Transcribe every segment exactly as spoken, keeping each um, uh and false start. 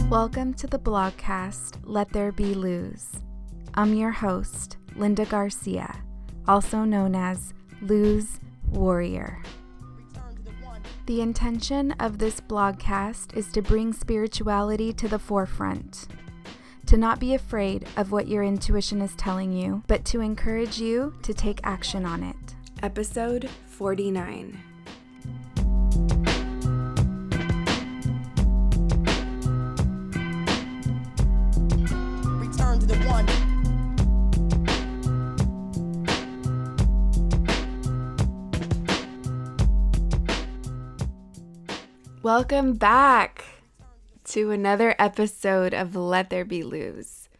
Welcome to the blogcast, Let There Be Luz. I'm your host, Linda Garcia, also known as Luz Warrior. The intention of this blogcast is to bring spirituality to the forefront, to not be afraid of what your intuition is telling you, but to encourage you to take action on it. Episode forty-nine. Return to the one. Welcome back to another episode of Let There Be Luz.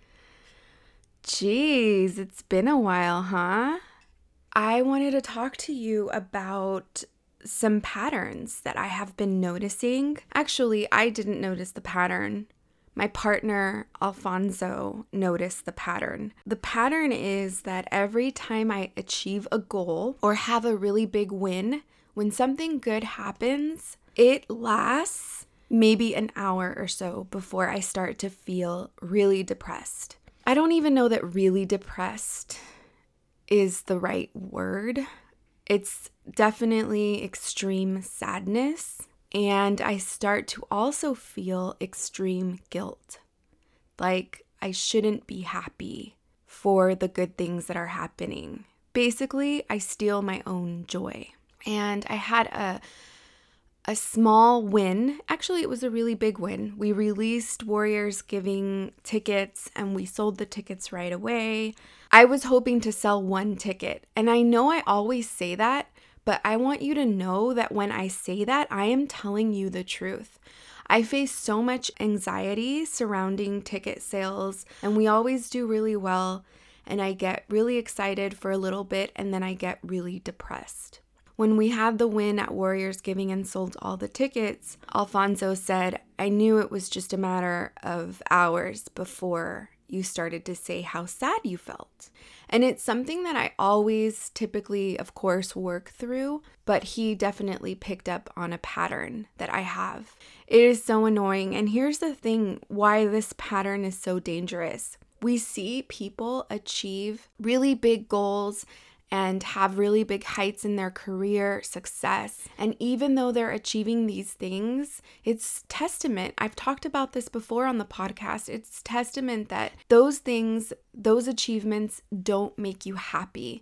Jeez, it's been a while, huh? I wanted to talk to you about some patterns that I have been noticing. Actually, I didn't notice the pattern. My partner, Alfonso, noticed the pattern. The pattern is that every time I achieve a goal or have a really big win, when something good happens, it lasts maybe an hour or so before I start to feel really depressed. I don't even know that really depressed is the right word. It's definitely extreme sadness. And I start to also feel extreme guilt. Like I shouldn't be happy for the good things that are happening. Basically, I steal my own joy. And I had a a small win. Actually, it was a really big win. We released Warriors Giving tickets and we sold the tickets right away. I was hoping to sell one ticket. And I know I always say that, but I want you to know that when I say that, I am telling you the truth. I face so much anxiety surrounding ticket sales, and we always do really well, and I get really excited for a little bit, and then I get really depressed. When we had the win at Warriors Giving and sold all the tickets, Alfonso said, I knew it was just a matter of hours before you started to say how sad you felt. And it's something that I always typically, of course, work through, but he definitely picked up on a pattern that I have. It is so annoying. And here's the thing, why this pattern is so dangerous. We see people achieve really big goals and have really big heights in their career success. And even though they're achieving these things, it's testament. I've talked about this before on the podcast. It's testament that those things, those achievements don't make you happy.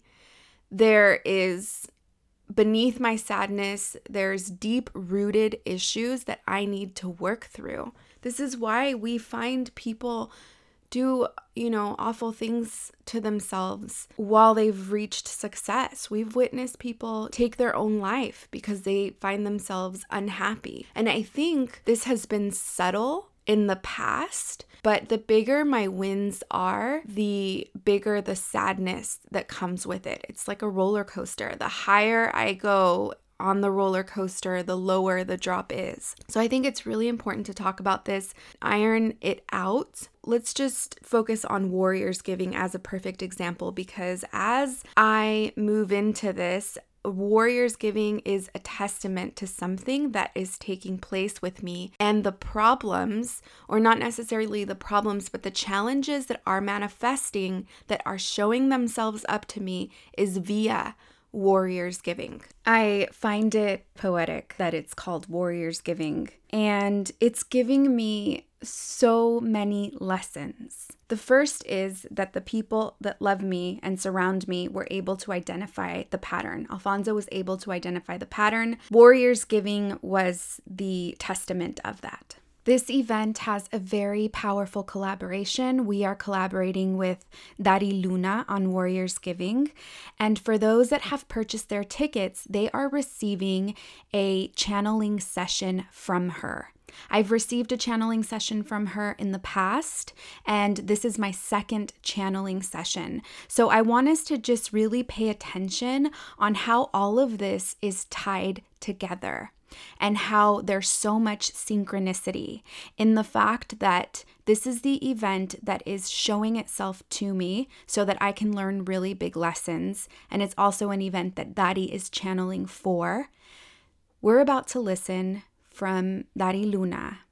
There is, beneath my sadness, there's deep-rooted issues that I need to work through. This is why we find people do, you know, awful things to themselves while they've reached success. We've witnessed people take their own life because they find themselves unhappy. And I think this has been subtle in the past, but the bigger my wins are, the bigger the sadness that comes with it. It's like a roller coaster. The higher I go on the roller coaster, the lower the drop is. So I think it's really important to talk about this, iron it out. Let's just focus on Warriors Giving as a perfect example, because as I move into this, Warriors Giving is a testament to something that is taking place with me, and the problems, or not necessarily the problems, but the challenges that are manifesting, that are showing themselves up to me, is via Warriors Giving. I find it poetic that it's called Warriors Giving, and it's giving me so many lessons. The first is that the people that love me and surround me were able to identify the pattern. Alfonso was able to identify the pattern. Warriors Giving was the testament of that. This event has a very powerful collaboration. We are collaborating with Dari Luna on Warriors Giving. And for those that have purchased their tickets, they are receiving a channeling session from her. I've received a channeling session from her in the past, and this is my second channeling session. So I want us to just really pay attention on how all of this is tied together, and how there's so much synchronicity in the fact that this is the event that is showing itself to me so that I can learn really big lessons. And it's also an event that Dari is channeling for. We're about to listen from Dari Luna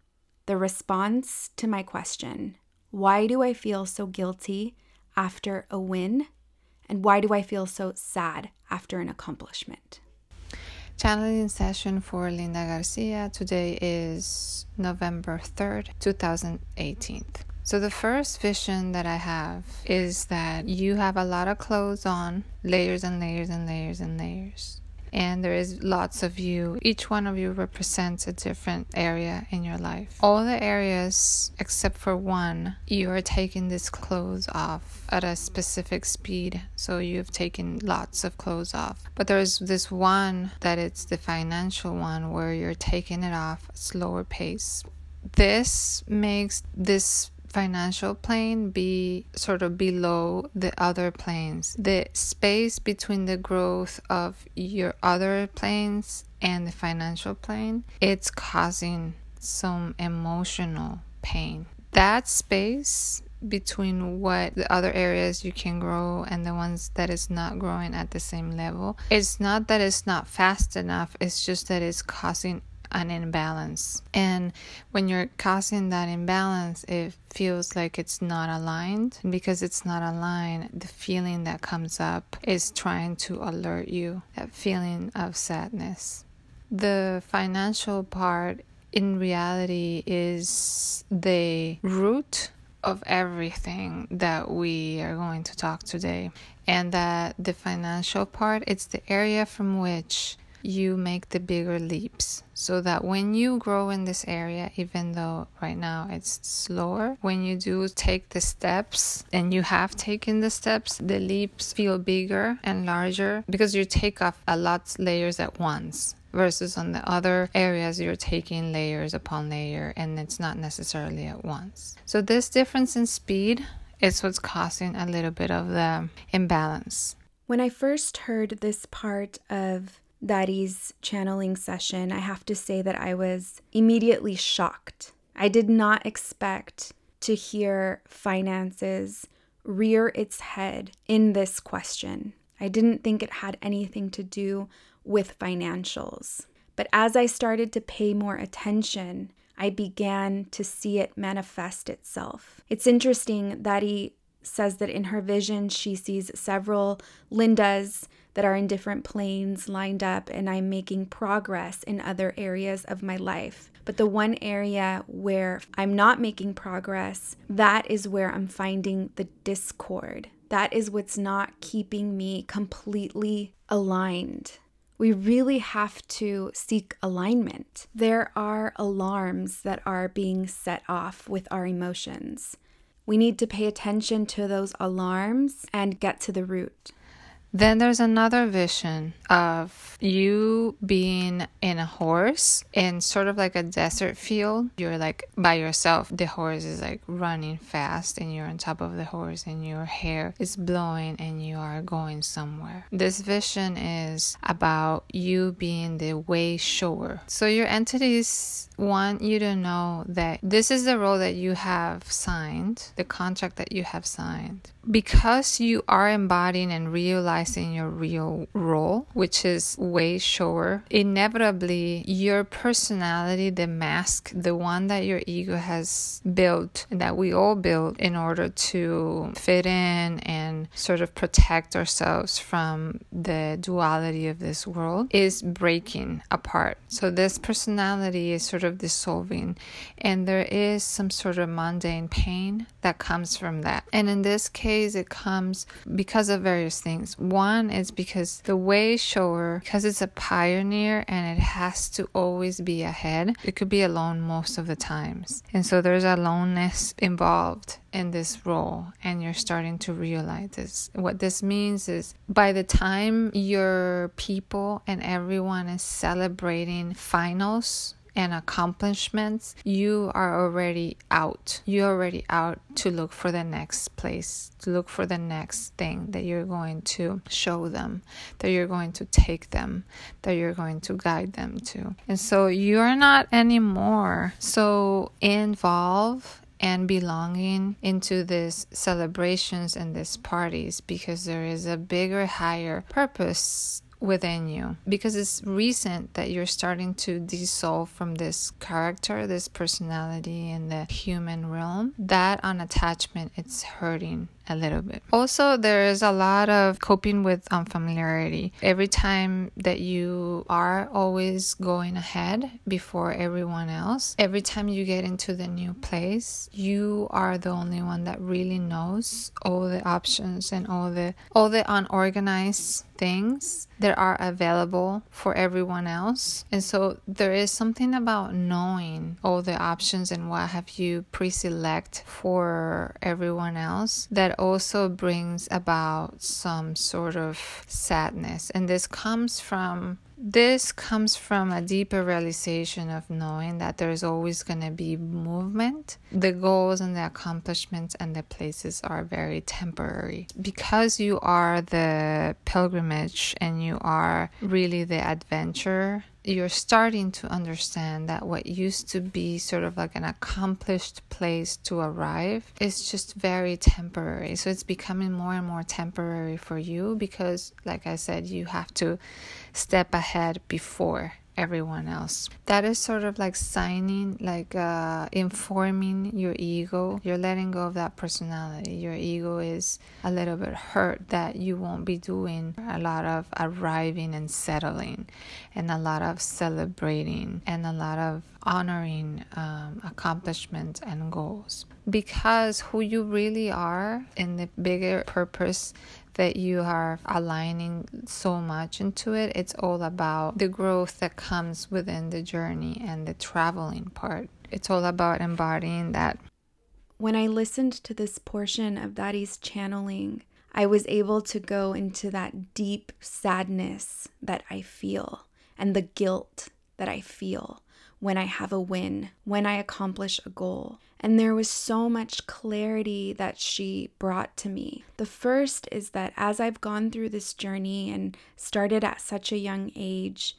the response to my question, why do I feel so guilty after a win? And why do I feel so sad after an accomplishment? Channeling session for Linda Garcia. Today is November third, twenty eighteen. So the first vision that I have is that you have a lot of clothes on, layers and layers and layers and layers. And there is lots of you. Each one of you represents a different area in your life. All the areas, except for one, you are taking these clothes off at a specific speed. So you've taken lots of clothes off. But there's this one that it's the financial one where you're taking it off at a slower pace. This makes this financial plane be sort of below the other planes. The space between the growth of your other planes and the financial plane, it's causing some emotional pain. That space between what the other areas you can grow and the ones that is not growing at the same level, it's not that it's not fast enough, it's just that it's causing an imbalance. And when you're causing that imbalance, it feels like it's not aligned. And because it's not aligned, the feeling that comes up is trying to alert you, that feeling of sadness. The financial part in reality is the root of everything that we are going to talk today. And that the financial part, it's the area from which you make the bigger leaps, so that when you grow in this area, even though right now it's slower, when you do take the steps, and you have taken the steps, the leaps feel bigger and larger because you take off a lot layers at once, versus on the other areas you're taking layers upon layer and it's not necessarily at once. So this difference in speed is what's causing a little bit of the imbalance. When I first heard this part of Dari's channeling session, I have to say that I was immediately shocked. I did not expect to hear finances rear its head in this question. I didn't think it had anything to do with financials. But as I started to pay more attention, I began to see it manifest itself. It's interesting that Dari says that in her vision, she sees several Lindas that are in different planes lined up, and I'm making progress in other areas of my life. But the one area where I'm not making progress, that is where I'm finding the discord. That is what's not keeping me completely aligned. We really have to seek alignment. There are alarms that are being set off with our emotions. We need to pay attention to those alarms and get to the root. Then there's another vision of you being in a horse in sort of like a desert field. You're like by yourself. The horse is like running fast and you're on top of the horse and your hair is blowing and you are going somewhere. This vision is about you being the way shower. So your entities want you to know that this is the role that you have signed, the contract that you have signed. Because you are embodying and realizing your real role, which is way shower, inevitably your personality, the mask, the one that your ego has built, that we all build in order to fit in and sort of protect ourselves from the duality of this world, is breaking apart. So this personality is sort of dissolving, and there is some sort of mundane pain that comes from that. And in this case, it comes because of various things. One is because the way shower, because it's a pioneer and it has to always be ahead, it could be alone most of the times. And so there's aloneness involved in this role, and you're starting to realize this. What this means is by the time your people and everyone is celebrating finals and accomplishments, you are already out. You're already out to look for the next place, to look for the next thing that you're going to show them, that you're going to take them, that you're going to guide them to. And so you're not anymore so involved and belonging into these celebrations and these parties, because there is a bigger, higher purpose within you, because it's recent that you're starting to dissolve from this character, this personality in the human realm. That unattachment, it's hurting a little bit. Also, there is a lot of coping with unfamiliarity. Every time that you are always going ahead before everyone else, every time you get into the new place, you are the only one that really knows all the options and all the all the unorganized things that are available for everyone else. And so there is something about knowing all the options and what have you pre-select for everyone else that also brings about some sort of sadness. And this comes from This comes from a deeper realization of knowing that there's always going to be movement. The goals and the accomplishments and the places are very temporary. Because you are the pilgrimage and you are really the adventure, you're starting to understand that what used to be sort of like an accomplished place to arrive is just very temporary. So it's becoming more and more temporary for you because, like I said, you have to step ahead before everyone else. That is sort of like signing, like uh, informing your ego. You're letting go of that personality. Your ego is a little bit hurt that you won't be doing a lot of arriving and settling and a lot of celebrating and a lot of honoring um, accomplishments and goals. Because who you really are in the bigger purpose that you are aligning so much into it, it's all about the growth that comes within the journey and the traveling part. It's all about embodying that. When I listened to this portion of Dari's channeling, I was able to go into that deep sadness that I feel and the guilt that I feel when I have a win, when I accomplish a goal. And there was so much clarity that she brought to me. The first is that as I've gone through this journey and started at such a young age,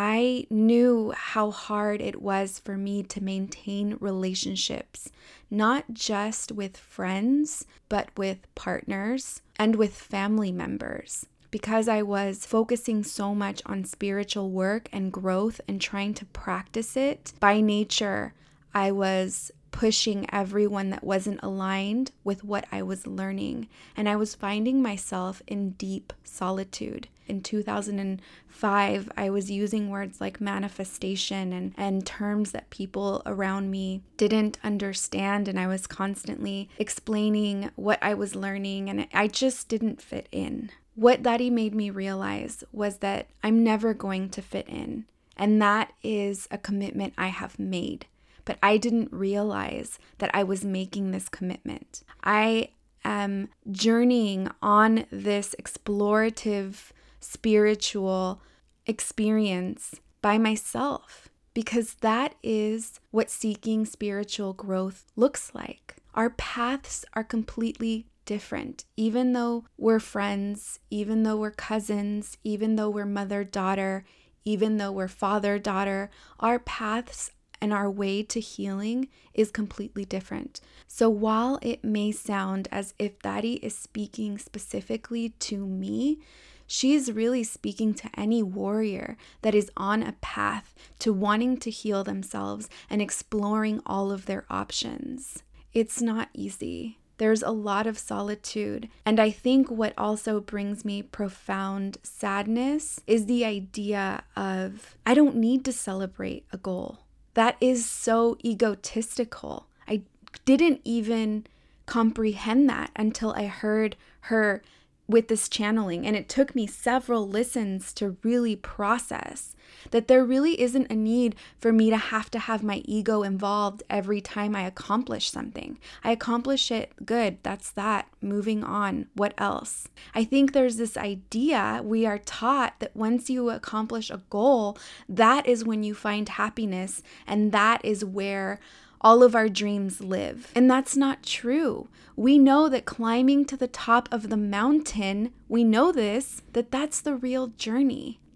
I knew how hard it was for me to maintain relationships, not just with friends, but with partners and with family members. Because I was focusing so much on spiritual work and growth and trying to practice it, by nature, I was pushing everyone that wasn't aligned with what I was learning. And I was finding myself in deep solitude. In two thousand five, I was using words like manifestation and, and terms that people around me didn't understand. And I was constantly explaining what I was learning, and I just didn't fit in. What Dari made me realize was that I'm never going to fit in. And that is a commitment I have made. But I didn't realize that I was making this commitment. I am journeying on this explorative spiritual experience by myself, because that is what seeking spiritual growth looks like. Our paths are completely different. Even though we're friends, even though we're cousins, even though we're mother-daughter, even though we're father-daughter, our paths and our way to healing is completely different. So while it may sound as if Dari is speaking specifically to me, she is really speaking to any warrior that is on a path to wanting to heal themselves and exploring all of their options. It's not easy. There's a lot of solitude. And I think what also brings me profound sadness is the idea of, I don't need to celebrate a goal. That is so egotistical. I didn't even comprehend that until I heard her with this channeling. And it took me several listens to really process that there really isn't a need for me to have to have my ego involved every time I accomplish something. I accomplish it, good, that's that, moving on, what else? I think there's this idea, we are taught that once you accomplish a goal, that is when you find happiness, and that is where all of our dreams live. And that's not true. We know that climbing to the top of the mountain, we know this, that that's the real journey.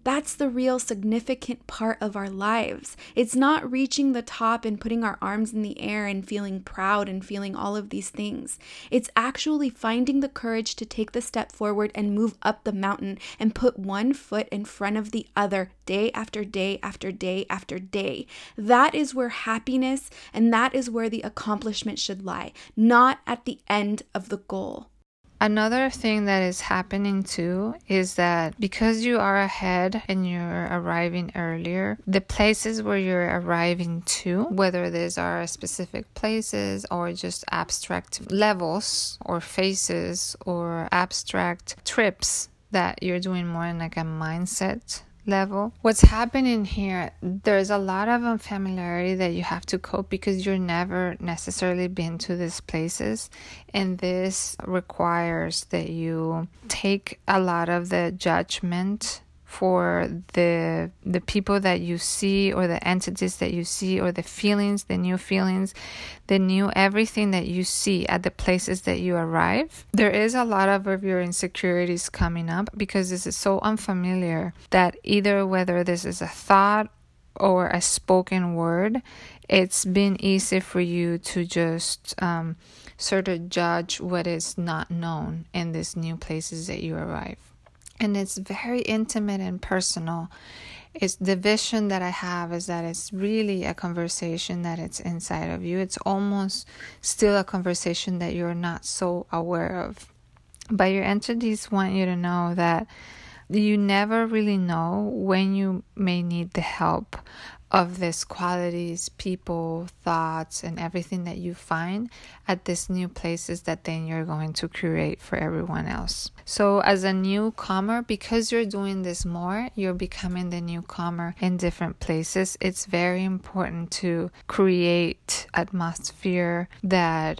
That's the real significant part of our lives. It's not reaching the top and putting our arms in the air and feeling proud and feeling all of these things. It's actually finding the courage to take the step forward and move up the mountain and put one foot in front of the other day after day after day after day. That is where happiness and that is where the accomplishment should lie, not at the end of the goal. Another thing that is happening too is that because you are ahead and you're arriving earlier, the places where you're arriving to, whether these are specific places or just abstract levels or phases or abstract trips that you're doing more in like a mindset level. What's happening here, there's a lot of unfamiliarity that you have to cope because you've never necessarily been to these places, and this requires that you take a lot of the judgment for the the people that you see or the entities that you see or the feelings, the new feelings, the new everything that you see at the places that you arrive. There is a lot of, of your insecurities coming up because this is so unfamiliar that either whether this is a thought or a spoken word, it's been easy for you to just um, sort of judge what is not known in these new places that you arrive. And it's very intimate and personal. It's the vision that I have is that it's really a conversation that it's inside of you. It's almost still a conversation that you're not so aware of. But your entities want you to know that you never really know when you may need the help of these qualities, people, thoughts, and everything that you find at these new places that then you're going to create for everyone else. So as a newcomer, because you're doing this more, you're becoming the newcomer in different places. It's very important to create atmosphere that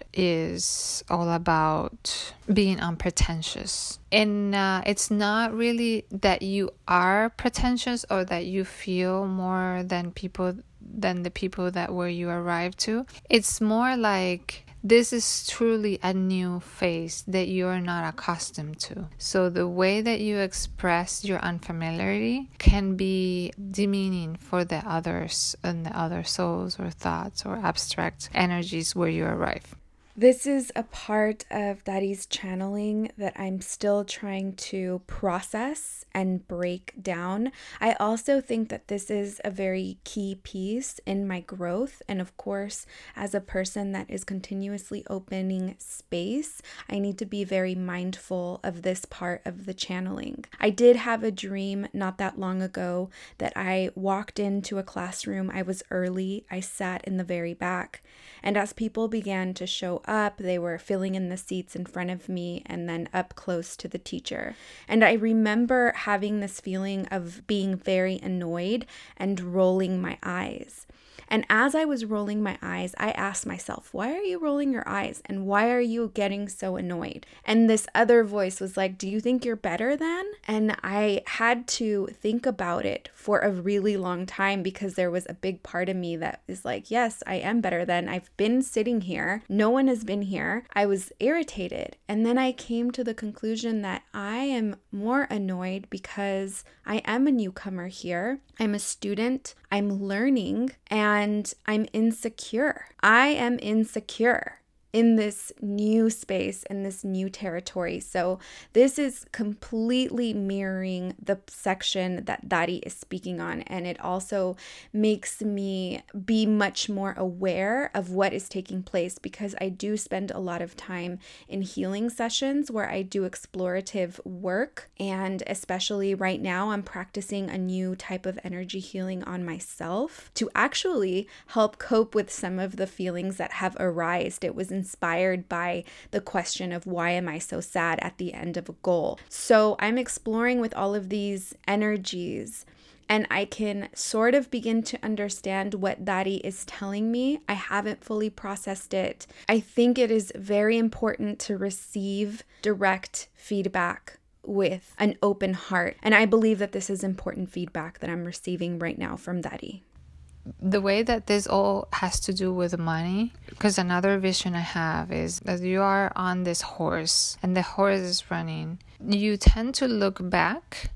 is all about being unpretentious. And uh, it's not really that you are pretentious or that you feel more than people than the people that where you arrived to. It's more like this is truly a new phase that you're not accustomed to. So the way that you express your unfamiliarity can be demeaning for the others and the other souls or thoughts or abstract energies where you arrive. This is a part of Dari's channeling that I'm still trying to process and break down. I also think that this is a very key piece in my growth. And of course, as a person that is continuously opening space, I need to be very mindful of this part of the channeling. I did have a dream not that long ago that I walked into a classroom. I was early. I sat in the very back. And as people began to show up, they were filling in the seats in front of me and then up close to the teacher. And I remember having this feeling of being very annoyed and rolling my eyes. And as I was rolling my eyes, I asked myself, why are you rolling your eyes? And why are you getting so annoyed? And this other voice was like, do you think you're better than? And I had to think about it for a really long time because there was a big part of me that is like, yes, I am better than. I've been sitting here. No one has been here. I was irritated. And then I came to the conclusion that I am more annoyed because I am a newcomer here. I'm a student. I'm learning and I'm insecure. I am insecure in this new space, in this new territory. So this is completely mirroring the section that Dari is speaking on. And it also makes me be much more aware of what is taking place because I do spend a lot of time in healing sessions where I do explorative work. And especially right now, I'm practicing a new type of energy healing on myself to actually help cope with some of the feelings that have arisen. It was in inspired by the question of why am I so sad at the end of a goal. So I'm exploring with all of these energies and I can sort of begin to understand what Dari is telling me. I haven't fully processed it. I think it is very important to receive direct feedback with an open heart. And I believe that this is important feedback that I'm receiving right now from Dari. The way that this all has to do with money, because another vision I have is that you are on this horse and the horse is running. You tend to look back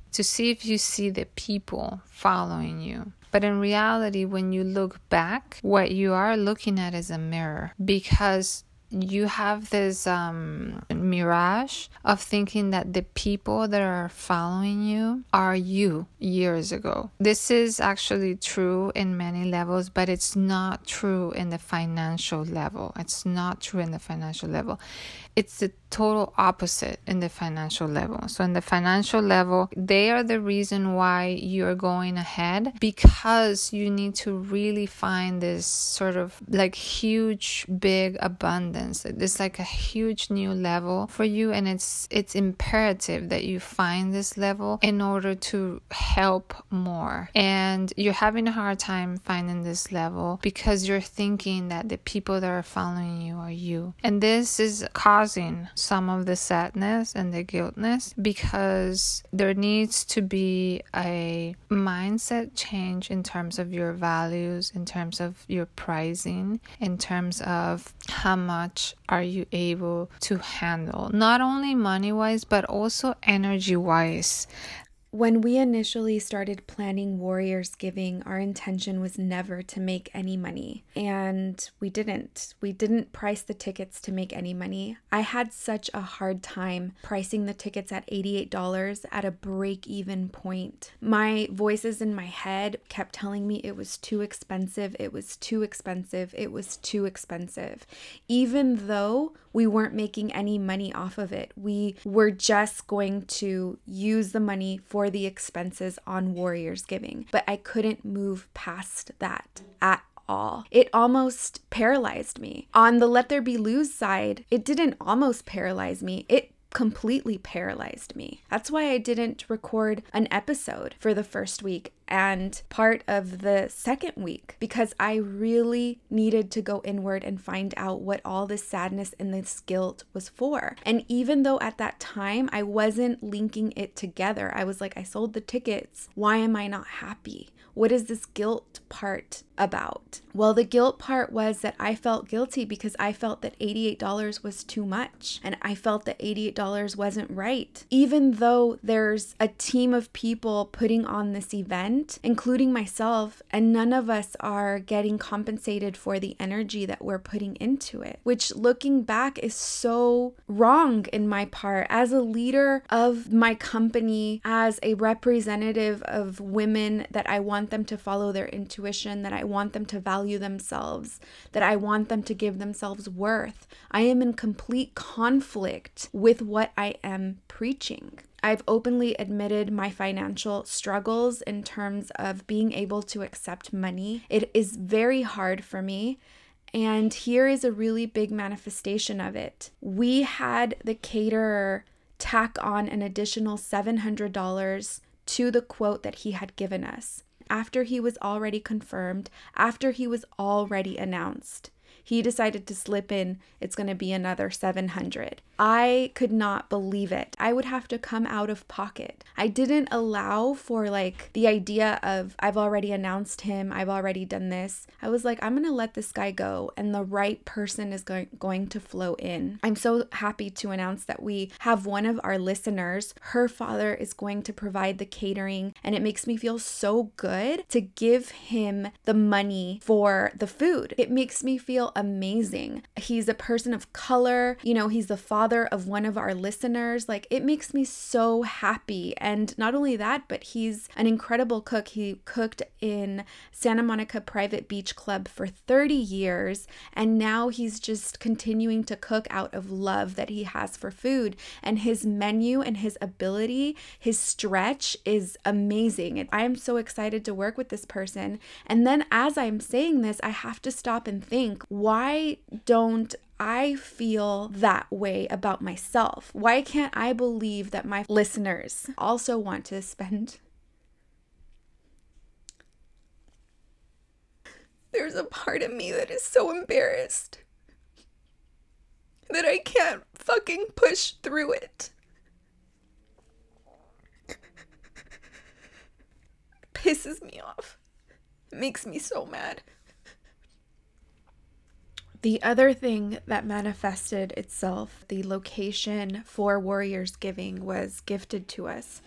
to see if you see the people following you. But in reality, when you look back, what you are looking at is a mirror, because you have this um, mirage of thinking that the people that are following you are you years ago. This is actually true in many levels, but it's not true in the financial level. It's not true in the financial level. It's the total opposite in the financial level. So in the financial level, they are the reason why you're going ahead, because you need to really find this sort of like huge, big abundance. It's like a huge new level for you, and it's it's imperative that you find this level in order to help more. And you're having a hard time finding this level because you're thinking that the people that are following you are you. And this is causing some of the sadness and the guiltness, because there needs to be a mindset change in terms of your values, in terms of your pricing, in terms of how much are you able to handle, not only money-wise, but also energy-wise. When we initially started planning Warriors Giving, our intention was never to make any money. And we didn't. We didn't price the tickets to make any money. I had such a hard time pricing the tickets at eighty-eight dollars at a break-even point. My voices in my head kept telling me it was too expensive, it was too expensive, it was too expensive. Even though we weren't making any money off of it. We were just going to use the money for the expenses on Warriors Giving. But I couldn't move past that at all. It almost paralyzed me. On the Let There Be Lose side, it didn't almost paralyze me. It completely paralyzed me. That's why I didn't record an episode for the first week and part of the second week, because I really needed to go inward and find out what all this sadness and this guilt was for. And even though at that time I wasn't linking it together, I was like, I sold the tickets. Why am I not happy? What is this guilt part about? Well, the guilt part was that I felt guilty because I felt that eighty-eight dollars was too much, and I felt that eighty-eight dollars wasn't right. Even though there's a team of people putting on this event, including myself, and none of us are getting compensated for the energy that we're putting into it, which looking back is so wrong in my part. As a leader of my company, as a representative of women that I want them to follow their intuition, that I want them to value themselves, that I want them to give themselves worth, I am in complete conflict with what I am preaching. I've openly admitted my financial struggles in terms of being able to accept money. It is very hard for me. And here is a really big manifestation of it. We had the caterer tack on an additional seven hundred dollars to the quote that he had given us. After he was already confirmed, after he was already announced, he decided to slip in, it's going to be another seven hundred dollars. I could not believe it. I would have to come out of pocket. I didn't allow for like the idea of I've already announced him, I've already done this. I was like, I'm going to let this guy go and the right person is going, going to flow in. I'm so happy to announce that we have one of our listeners. Her father is going to provide the catering, and it makes me feel so good to give him the money for the food. It makes me feel amazing. He's a person of color. You know, he's the father of one of our listeners. Like, it makes me so happy. And not only that, but he's an incredible cook. He cooked in Santa Monica Private Beach Club for thirty years, and now he's just continuing to cook out of love that he has for food. And his menu and his ability, his stretch is amazing. And I am so excited to work with this person. And then as I'm saying this, I have to stop and think, why don't I feel that way about myself? Why can't I believe that my listeners also want to spend? There's a part of me that is so embarrassed that I can't fucking push through it. It pisses me off. It makes me so mad. The other thing that manifested itself, the location for Warriors Giving, was gifted to us.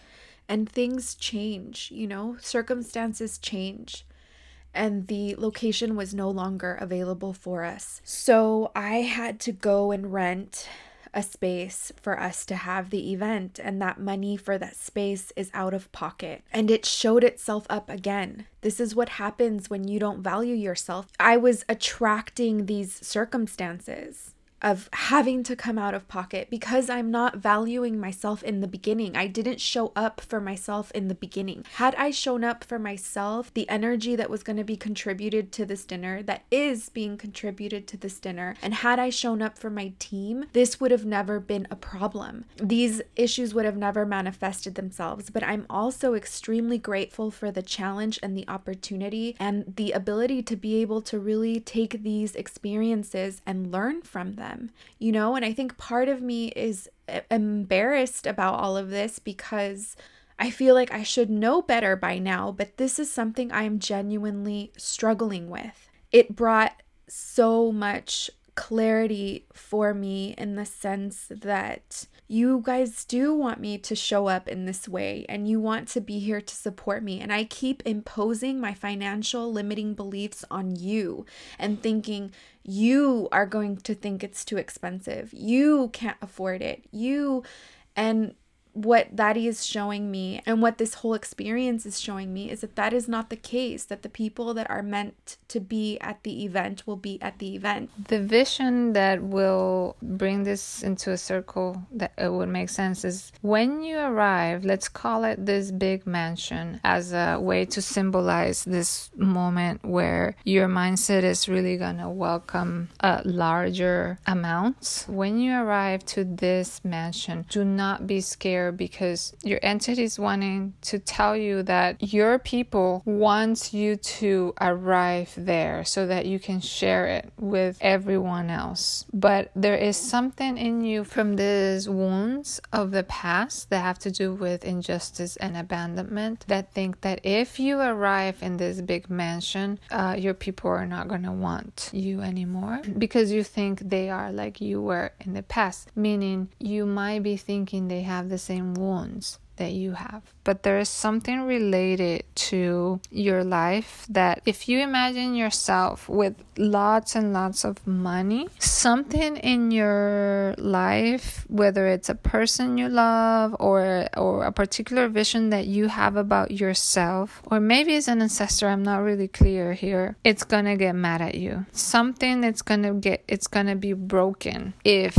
and things change, you know, circumstances change. And the location was no longer available for us. So I had to go and rent a space for us to have the event, and that money for that space is out of pocket. And it showed itself up again. This is what happens when you don't value yourself. I was attracting these circumstances of having to come out of pocket because I'm not valuing myself in the beginning. I didn't show up for myself in the beginning. Had I shown up for myself, the energy that was going to be contributed to this dinner, that is being contributed to this dinner, and had I shown up for my team, this would have never been a problem. These issues would have never manifested themselves. But I'm also extremely grateful for the challenge and the opportunity and the ability to be able to really take these experiences and learn from them. You know, and I think part of me is embarrassed about all of this because I feel like I should know better by now, but this is something I am genuinely struggling with. It brought so much clarity for me in the sense that you guys do want me to show up in this way and you want to be here to support me. And I keep imposing my financial limiting beliefs on you and thinking you are going to think it's too expensive. You can't afford it. You and what Daddy is showing me and what this whole experience is showing me is that that is not the case, that the people that are meant to be at the event will be at the event. The vision that will bring this into a circle that it would make sense is when you arrive, let's call it this big mansion as a way to symbolize this moment where your mindset is really going to welcome a larger amounts. When you arrive to this mansion, do not be scared because your entity is wanting to tell you that your people want you to arrive there so that you can share it with everyone else. But there is something in you from these wounds of the past that have to do with injustice and abandonment that think that if you arrive in this big mansion, uh, your people are not going to want you anymore because you think they are like you were in the past, meaning you might be thinking they have the same wounds that you have. But there is something related to your life that if you imagine yourself with lots and lots of money, something in your life, whether it's a person you love or or a particular vision that you have about yourself, or maybe it's an ancestor, I'm not really clear here, it's gonna get mad at you. Something that's gonna get, it's gonna be broken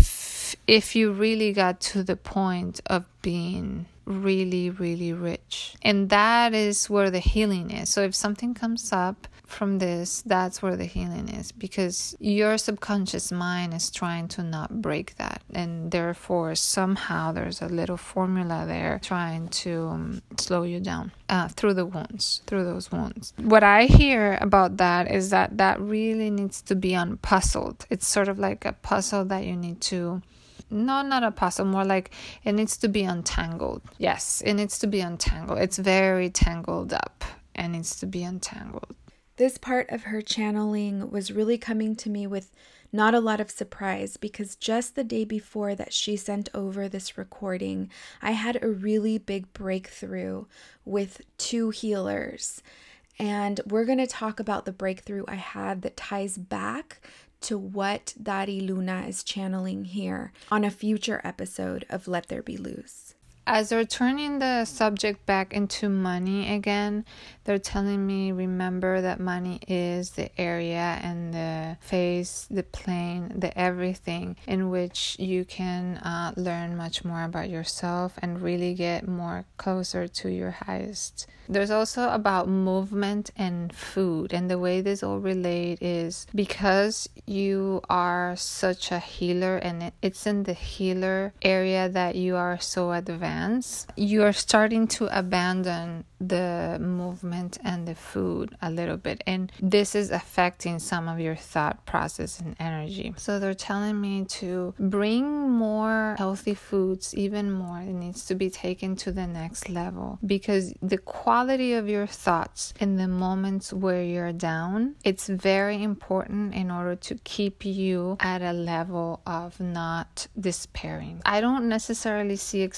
if if you really got to the point of being really, really rich. And that is where the healing is. So if something comes up from this, that's where the healing is, because your subconscious mind is trying to not break that. And therefore, somehow there's a little formula there trying to um, slow you down uh, through the wounds, through those wounds. What I hear about that is that that really needs to be unpuzzled. It's sort of like a puzzle that you need to No, not a puzzle, more like it needs to be untangled. Yes, it needs to be untangled. It's very tangled up and needs to be untangled. This part of her channeling was really coming to me with not a lot of surprise because just the day before that she sent over this recording, I had a really big breakthrough with two healers. And we're going to talk about the breakthrough I had that ties back to what Dari Luna is channeling here on a future episode of Let There Be Luz. As they're turning the subject back into money again, they're telling me, remember that money is the area and the phase, the plane, the everything in which you can uh, learn much more about yourself and really get more closer to your highest. There's also about movement and food, and the way this all relate is because you are such a healer and it's in the healer area that you are so advanced, you are starting to abandon the movement and the food a little bit, and this is affecting some of your thought process and energy. So they're telling me to bring more healthy foods, even more. It needs to be taken to the next level because the quality of your thoughts in the moments where you're down, it's very important in order to keep you at a level of not despairing. I don't necessarily see exact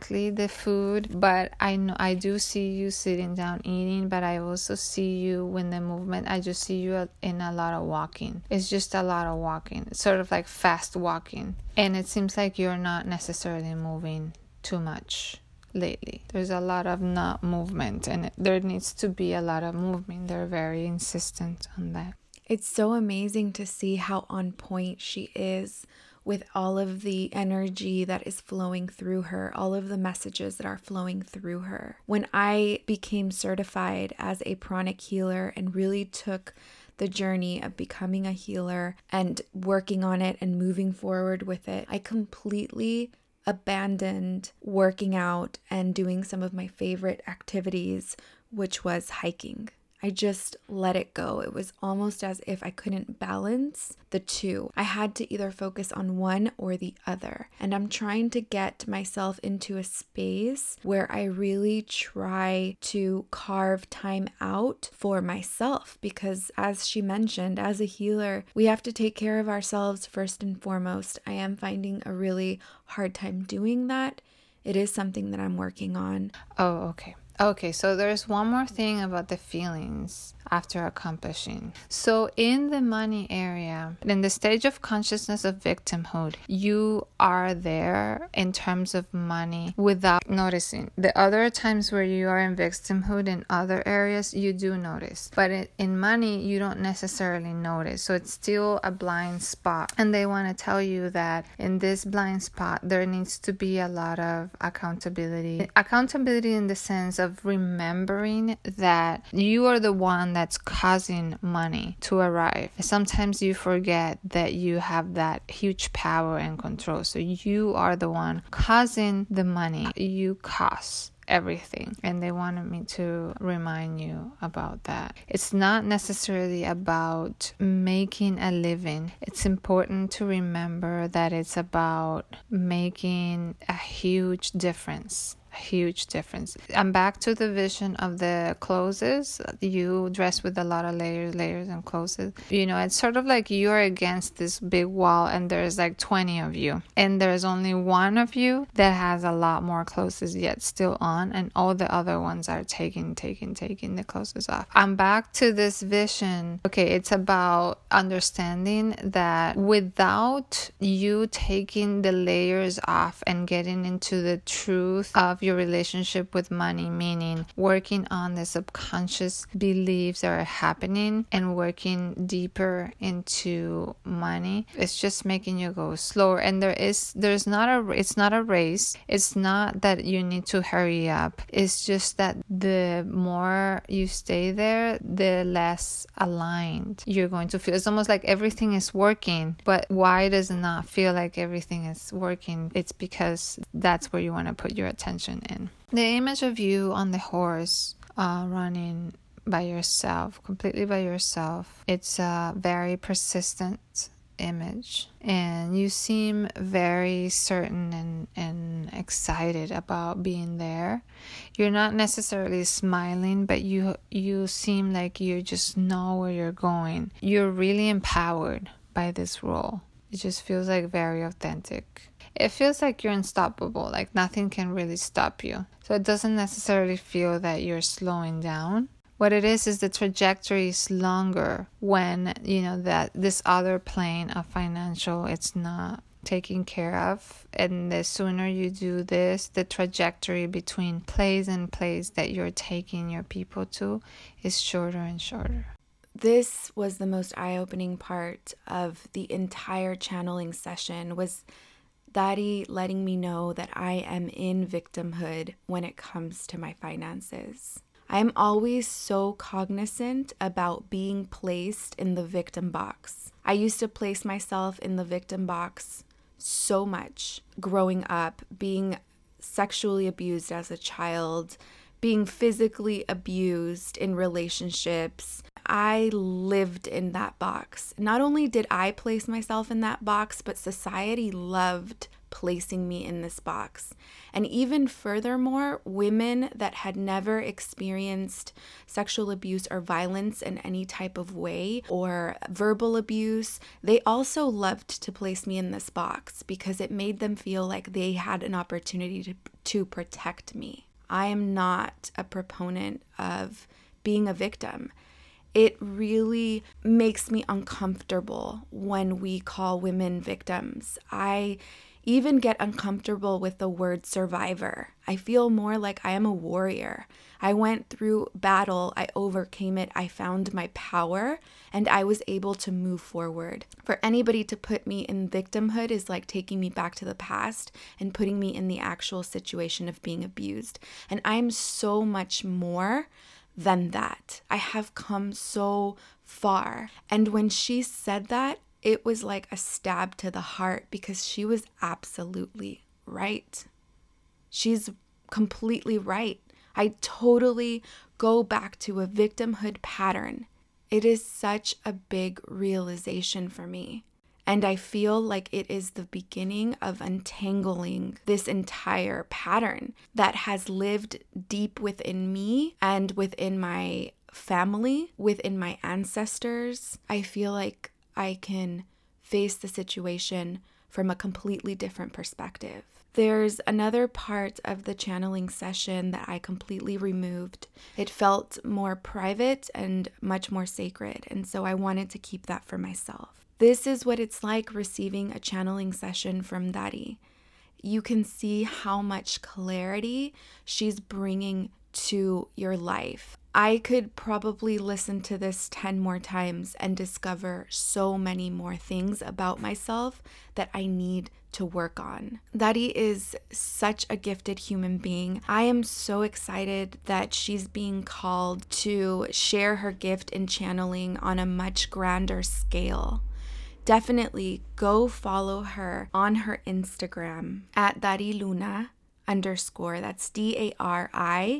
exactly the food, but I know I do see you sitting down eating, but I also see you when the movement, I just see you in a lot of walking. It's just a lot of walking. It's sort of like fast walking. And it seems like you're not necessarily moving too much lately. There's a lot of not movement, and there needs to be a lot of movement. They're very insistent on that. It's so amazing to see how on point she is with all of the energy that is flowing through her, all of the messages that are flowing through her. When I became certified as a pranic healer and really took the journey of becoming a healer and working on it and moving forward with it, I completely abandoned working out and doing some of my favorite activities, which was hiking. I just let it go. It was almost as if I couldn't balance the two. I had to either focus on one or the other. And I'm trying to get myself into a space where I really try to carve time out for myself. Because as she mentioned, as a healer, we have to take care of ourselves first and foremost. I am finding a really hard time doing that. It is something that I'm working on. Oh, okay. Okay, so there's one more thing about the feelings after accomplishing. So in the money area, in the stage of consciousness of victimhood, you are there in terms of money without noticing. The other times where you are in victimhood in other areas, you do notice. But in money, you don't necessarily notice. So it's still a blind spot. And they want to tell you that in this blind spot, there needs to be a lot of accountability. Accountability in the sense of remembering that you are the one that's causing money to arrive. Sometimes you forget that you have that huge power and control. So you are the one causing the money. You cause everything, and they wanted me to remind you about that. It's not necessarily about making a living. It's important to remember that it's about making a huge difference. Huge difference. I'm back to the vision of the clothes. You dress with a lot of layers, layers and clothes. You know, it's sort of like you're against this big wall and there's like twenty of you. And there's only one of you that has a lot more clothes yet still on, and all the other ones are taking, taking, taking the clothes off. I'm back to this vision. Okay, it's about understanding that without you taking the layers off and getting into the truth of your relationship with money, meaning working on the subconscious beliefs that are happening and working deeper into money, it's just making you go slower. And there is there's not a it's not a race. It's not that you need to hurry up. It's just that the more you stay there, the less aligned you're going to feel. It's almost like everything is working, but why does it not feel like everything is working? It's because that's where you want to put your attention in. The image of you on the horse uh, running by yourself, completely by yourself, it's a very persistent image, and you seem very certain and, and excited about being there. You're not necessarily smiling, but you you seem like you just know where you're going. You're really empowered by this role. It just feels like very authentic. It feels like you're unstoppable, like nothing can really stop you. So it doesn't necessarily feel that you're slowing down. What it is is the trajectory is longer when, you know, that this other plane of financial, it's not taken care of. And the sooner you do this, the trajectory between place and place that you're taking your people to is shorter and shorter. This was the most eye-opening part of the entire channeling session, was Daddy letting me know that I am in victimhood when it comes to my finances. I am always so cognizant about being placed in the victim box. I used to place myself in the victim box so much growing up, being sexually abused as a child, being physically abused in relationships. I lived in that box. Not only did I place myself in that box, but society loved placing me in this box. And even furthermore, women that had never experienced sexual abuse or violence in any type of way or verbal abuse, they also loved to place me in this box because it made them feel like they had an opportunity to, to protect me. I am not a proponent of being a victim. It really makes me uncomfortable when we call women victims. I even get uncomfortable with the word survivor. I feel more like I am a warrior. I went through battle, I overcame it, I found my power, and I was able to move forward. For anybody to put me in victimhood is like taking me back to the past and putting me in the actual situation of being abused. And I'm so much more than that. I have come so far. And when she said that, it was like a stab to the heart because she was absolutely right. She's completely right. I totally go back to a victimhood pattern. It is such a big realization for me. And I feel like it is the beginning of untangling this entire pattern that has lived deep within me and within my family, within my ancestors. I feel like I can face the situation from a completely different perspective. There's another part of the channeling session that I completely removed. It felt more private and much more sacred, and so I wanted to keep that for myself. This is what it's like receiving a channeling session from Dari. You can see how much clarity she's bringing to your life. I could probably listen to this ten more times and discover so many more things about myself that I need to work on. Dari is such a gifted human being. I am so excited that she's being called to share her gift in channeling on a much grander scale. Definitely go follow her on her Instagram at Dariluna underscore. That's D A R I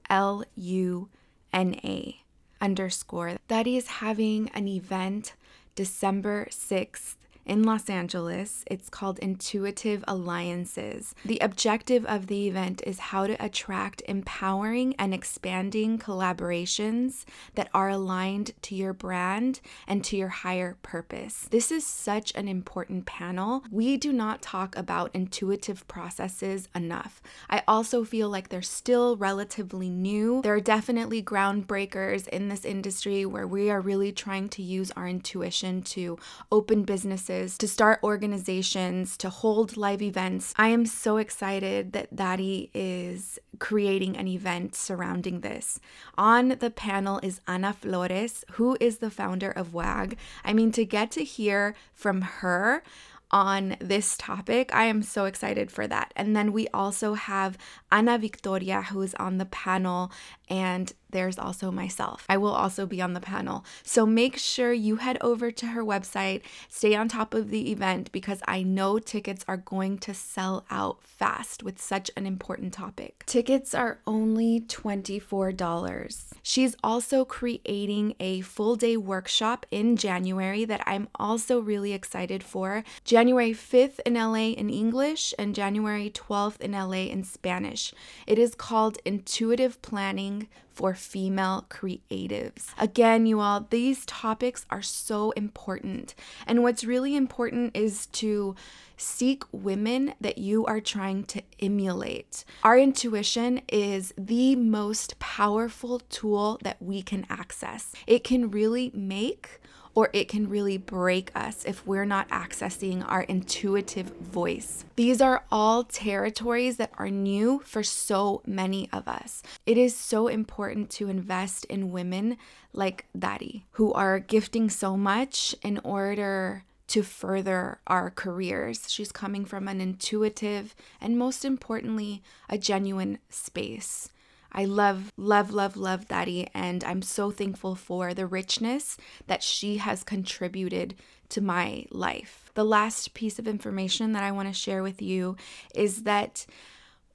L U N A underscore. Dari is having an event December sixth in Los Angeles. It's called Intuitive Alliances. The objective of the event is how to attract empowering and expanding collaborations that are aligned to your brand and to your higher purpose. This is such an important panel. We do not talk about intuitive processes enough. I also feel like they're still relatively new. There are definitely groundbreakers in this industry where we are really trying to use our intuition to open businesses, to start organizations, to hold live events. I am so excited that Dari is creating an event surrounding this. On the panel is Ana Flores, who is the founder of W A G. I mean, to get to hear from her on this topic, I am so excited for that. And then we also have Ana Victoria, who is on the panel, and there's also myself. I will also be on the panel. So make sure you head over to her website, stay on top of the event, because I know tickets are going to sell out fast with such an important topic. Tickets are only twenty-four dollars. She's also creating a full day workshop in January that I'm also really excited for. January fifth in L A in English and January twelfth in L A in Spanish. It is called Intuitive Planning for Female Creatives. Again, you all, these topics are so important. And what's really important is to seek women that you are trying to emulate. Our intuition is the most powerful tool that we can access. It can really make or it can really break us if we're not accessing our intuitive voice. These are all territories that are new for so many of us. It is so important to invest in women like Dari, who are gifting so much in order to further our careers. She's coming from an intuitive and, most importantly, a genuine space. I love, love, love, love Dari, and I'm so thankful for the richness that she has contributed to my life. The last piece of information that I want to share with you is that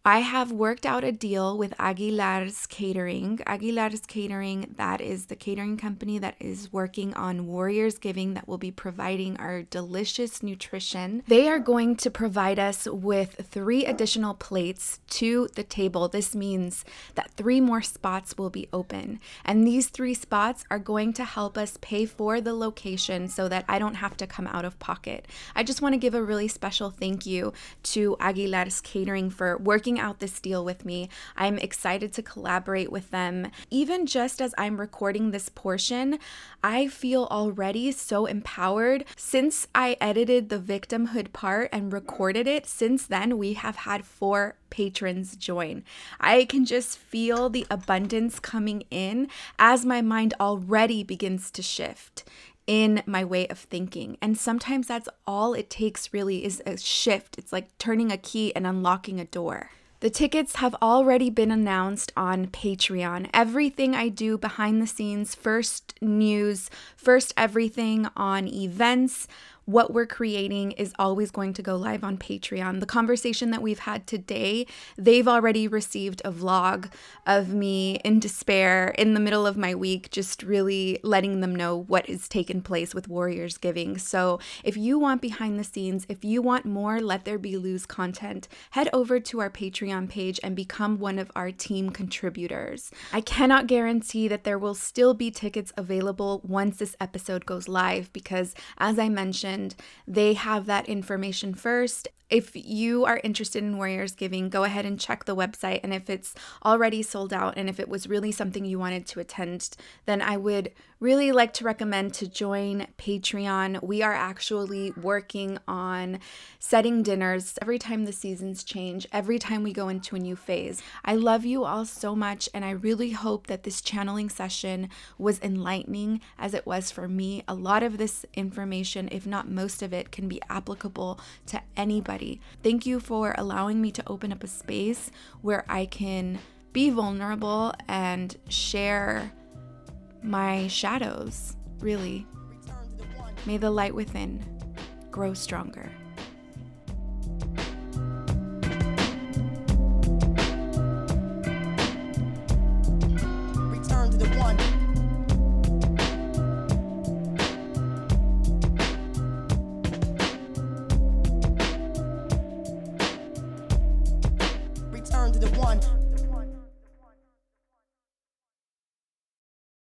I have worked out a deal with Aguilar's Catering. Aguilar's Catering, that is the catering company that is working on Warriors Giving, that will be providing our delicious nutrition. They are going to provide us with three additional plates to the table. This means that three more spots will be open. And these three spots are going to help us pay for the location so that I don't have to come out of pocket. I just want to give a really special thank you to Aguilar's Catering for working out this deal with me. I'm excited to collaborate with them. Even just as I'm recording this portion, I feel already so empowered. Since I edited the victimhood part and recorded it, since then we have had four patrons join. I can just feel the abundance coming in as my mind already begins to shift in my way of thinking. And sometimes that's all it takes really, is a shift. It's like turning a key and unlocking a door. The tickets have already been announced on Patreon. Everything I do behind the scenes, first news, first everything on events, what we're creating is always going to go live on Patreon. The conversation that we've had today, they've already received a vlog of me in despair in the middle of my week, just really letting them know what is taking place with Warriors Giving. So if you want behind the scenes, if you want more Let There Be Luz content, head over to our Patreon page and become one of our team contributors. I cannot guarantee that there will still be tickets available once this episode goes live because, as I mentioned, they have that information first. If you are interested in Warriors Giving, go ahead and check the website. And if it's already sold out and if it was really something you wanted to attend, then I would really like to recommend to join Patreon. We are actually working on setting dinners every time the seasons change, every time we go into a new phase. I love you all so much, and I really hope that this channeling session was enlightening as it was for me. A lot of this information, if not most of it, can be applicable to anybody. Thank you for allowing me to open up a space where I can be vulnerable and share my shadows, really. May the light within grow stronger.